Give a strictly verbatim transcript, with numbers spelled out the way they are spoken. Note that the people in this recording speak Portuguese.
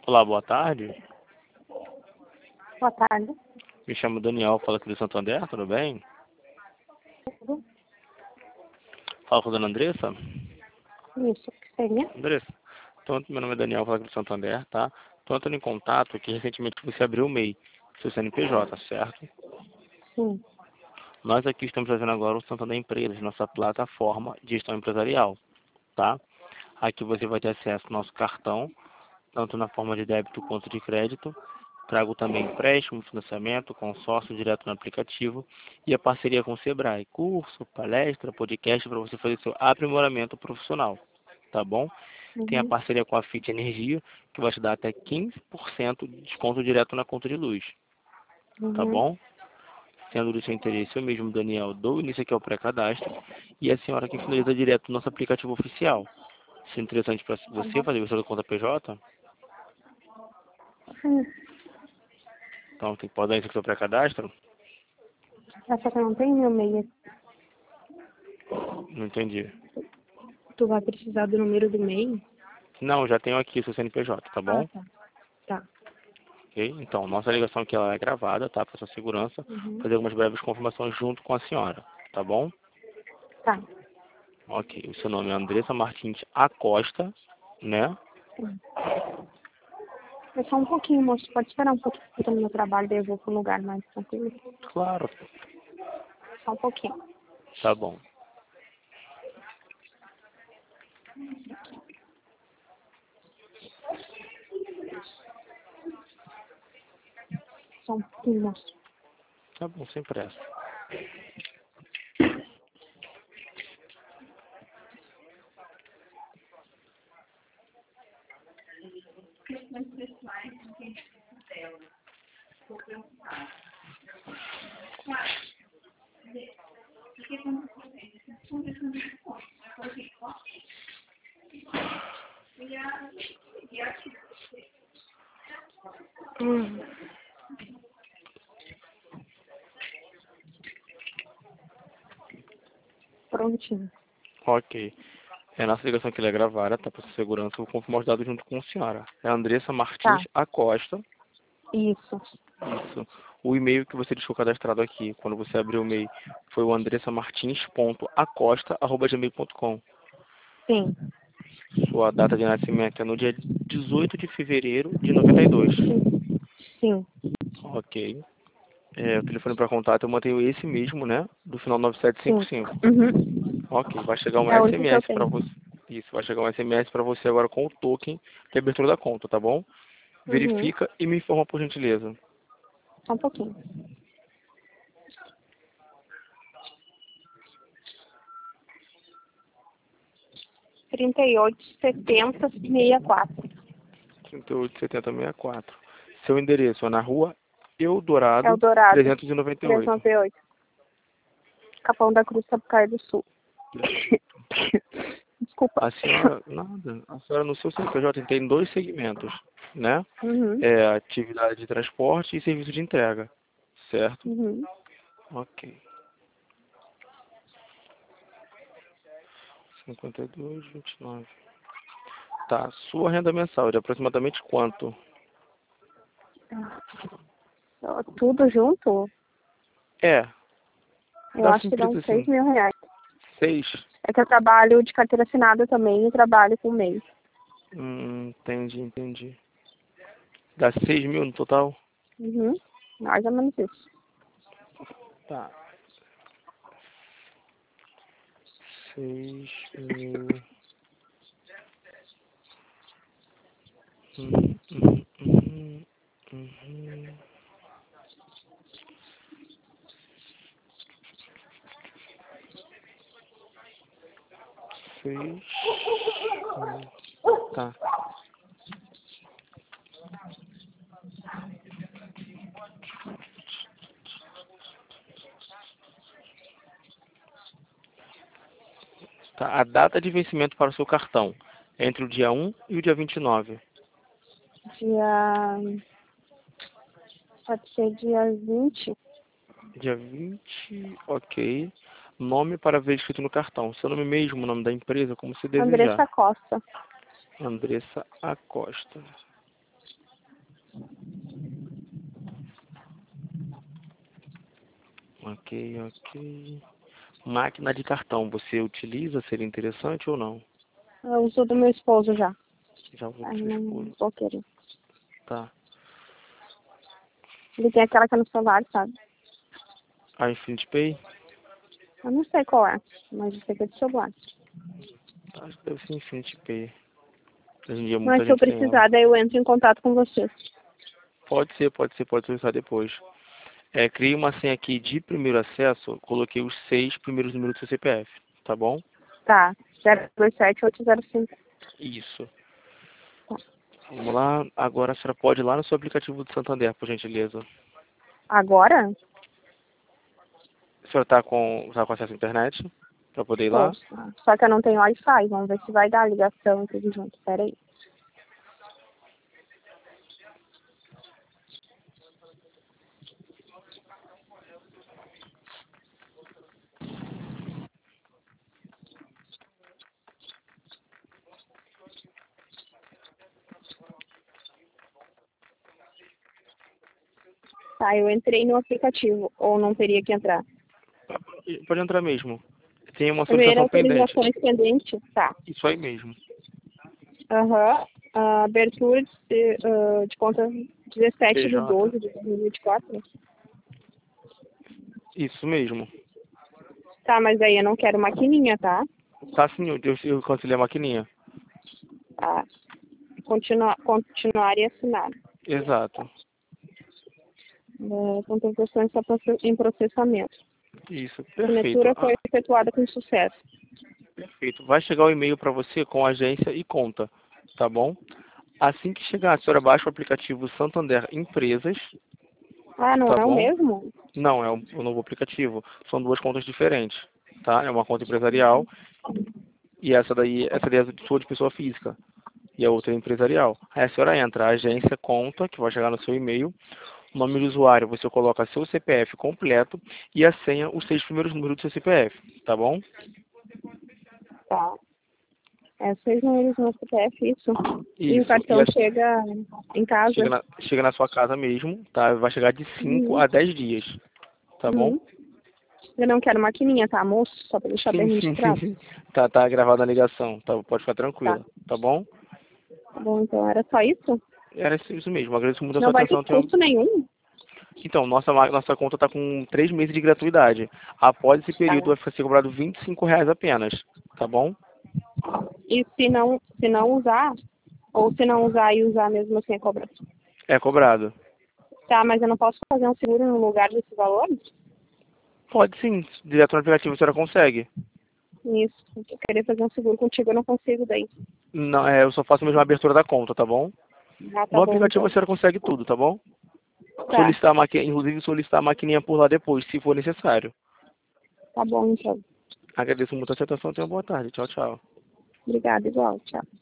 Olá, boa tarde. Boa tarde. Me chamo Daniel, falo aqui do Santander, tudo bem? Tudo? Falo com a dona Andressa? Isso, que seria? Andressa, então, meu nome é Daniel, falo aqui do Santander, tá? Estou entrando em contato que recentemente você abriu o M E I, seu C N P J, certo? Sim. Nós aqui estamos fazendo agora o Santander Empresas, nossa plataforma de gestão empresarial, tá? Aqui você vai ter acesso ao nosso cartão, tanto na forma de débito quanto de crédito. Trago também empréstimo, financiamento, consórcio direto no aplicativo e a parceria com o Sebrae, curso, palestra, podcast para você fazer seu aprimoramento profissional, tá bom? Tem a Uhum. parceria com a Fit Energia, que vai te dar até quinze por cento de desconto direto na conta de luz, tá Uhum. bom? Sendo do seu interesse, eu mesmo, Daniel, dou início aqui ao pré-cadastro e a senhora que finaliza direto no nosso aplicativo oficial. Se é interessante para Tá você bom. fazer a sua conta P J, Sim. então tem que pode dar isso aqui ao pré-cadastro? Essa que eu não tenho meu meio. Não entendi. Tu vai precisar do número do meio? Não, já tenho aqui o seu C N P J, tá Ah, bom? tá. Tá. Ok? Então, nossa ligação aqui ela é gravada, tá? Para sua segurança. Uhum. Fazer algumas breves confirmações junto com a senhora, tá bom? Tá. Ok. O seu nome é Andressa Martins Acosta, né? Sim. É só um pouquinho, moço. Pode esperar um pouquinho. Eu tô no meu trabalho, daí eu vou pro lugar mais tranquilo. Claro. Só um pouquinho. Tá bom. Só um pouquinho, moço. Tá bom, sem pressa. Hum. Prontinho. Ok. É, nossa ligação aqui ela é gravada, tá? Para sua segurança. Eu vou confirmar os dados junto com a senhora. É Andressa Martins Tá. Acosta. Isso. Isso. O e-mail que você deixou cadastrado aqui, quando você abriu o e-mail, foi o andressamartins.acosta arroba gmail ponto com. Sim. Sua data de nascimento é no dia dezoito de fevereiro de noventa e dois. Sim. Sim. Ok. É, o telefone para contato eu mantenho esse mesmo, né? Do final nove sete cinco Sim. cinco. Uhum. Ok. Vai chegar um É o único que eu S M S para tenho. você. Isso, vai chegar um S M S para você agora com o token de abertura da conta, tá bom? Uhum. Verifica e me informa por gentileza. Só um pouquinho. trinta e oito, setenta, sessenta e quatro. trinta e oito setenta sessenta e quatro. Seu endereço é na rua É o Eldorado Dourado, trezentos e noventa e trezentos e oito. noventa e oito. Capão da Cruz, Sapucaí do Sul. Desculpa. A senhora, nada, a senhora no seu C N P J tem dois segmentos, né? Uhum. É atividade de transporte e serviço de entrega, certo? Uhum. Ok. cinquenta e dois, vinte e nove. Tá, sua renda mensal é de aproximadamente quanto? Ó, tudo junto, É, eu dá acho que dá simplesmente uns seis assim, mil reais. seis. É que eu trabalho de carteira assinada também e trabalho com mês. Hum, entendi, entendi. Dá seis mil no total? Uhum. Mais ou menos isso. Tá. Seis mil. Uhum, uhum, uhum, uhum. Seis. Hum, tá. Tá. A data de vencimento para o seu cartão é entre o dia um e o dia vinte e nove. Dia. Pode ser dia vinte. Dia vinte, ok. Nome para ver escrito no cartão. Seu nome mesmo, o nome da empresa, como se desejar. Andressa Costa. Andressa Acosta. Ok, ok. Máquina de cartão, você utiliza? Seria interessante ou não? Eu uso do meu esposo já. Já vou Aí pro seu não esposo. vou querer. Tá. Ele tem aquela que é no celular, sabe? A Infinity Pay? Eu não sei qual é, mas eu sei que é do celular. Acho que deve ser Infinity Pay. Hoje em dia Mas muita se eu gente tem ela. precisar, daí eu entro em contato com vocês. Pode ser, pode ser, pode usar depois. É, criei uma senha aqui de primeiro acesso, coloquei os seis primeiros números do seu C P F, tá bom? Tá. zero dois sete oito zero cinco. Isso. Tá. Vamos lá. Agora a senhora pode ir lá no seu aplicativo do Santander, por gentileza. Agora? A senhora tá com, tá com acesso à internet? Pra poder ir lá? Poxa. Só que eu não tenho Wi-Fi. Vamos ver se vai dar a ligação e tudo junto. Pera aí. Tá, eu entrei no aplicativo. Ou não teria que entrar? Pode entrar mesmo. Tem uma Primeiro, solicitação pendente. autorizações pendentes. Tá. Isso aí mesmo. Aham. Ah, abertura de, ah, de conta dezessete P de J. doze de dois mil e vinte e quatro. Isso mesmo. Tá, mas aí eu não quero maquininha, tá? Tá sim, eu, eu cancelei a maquininha. Tá. Continua, continuar e assinar. Exato. É, contemplação está proce- em processamento. Isso, A perfeito. assinatura Ah, foi efetuada com sucesso. perfeito. Vai chegar o e-mail para você com agência e conta, tá bom? Assim que chegar, a senhora baixa o aplicativo Santander Empresas, Ah, não tá é o bom? mesmo? Não, é o, o novo aplicativo. São duas contas diferentes, tá? É uma conta empresarial e essa daí, essa daí é sua de pessoa física e a outra é empresarial. Aí a senhora entra, a agência, conta, que vai chegar no seu e-mail. O nome do usuário, você coloca seu C P F completo e a senha, os seis primeiros números do seu C P F, tá bom? Tá. É seis números no C P F, isso. E o Isso. E cartão a, chega em chega, casa. na, chega na sua casa mesmo, tá? Vai chegar de cinco Uhum. a dez dias, tá bom? Uhum. Eu não quero maquininha, tá, moço? Só pra deixar Sim, bem sim, sim, registrado. sim. Tá, tá gravada a ligação, tá? Pode ficar Tá. tranquila, tá bom? Tá bom, então era só isso? Era isso isso mesmo, agradeço muito a sua Não vai ter atenção. Tenho... custo nenhum? Então, nossa, ma- nossa conta está com três meses de gratuidade. Após esse Tá. período vai ser cobrado vinte e cinco reais apenas, tá bom? E se não, se não usar, ou se não usar e usar mesmo assim é cobrado? É cobrado. Tá, mas eu não posso fazer um seguro no lugar desse valor? Pode sim, direto no aplicativo a senhora consegue. Isso. Eu queria fazer um seguro contigo, eu não consigo daí. Não, é, eu só faço mesmo a abertura da conta, tá bom? Ah, tá No bom, aplicativo a então. senhora consegue tudo, tá bom? Tá. Solicitar a maqui... Inclusive solicitar a maquininha por lá depois, se for necessário. Tá bom, então. Agradeço muito a sua atenção, tenha uma boa tarde. Tchau, tchau. Obrigada, igual. Tchau.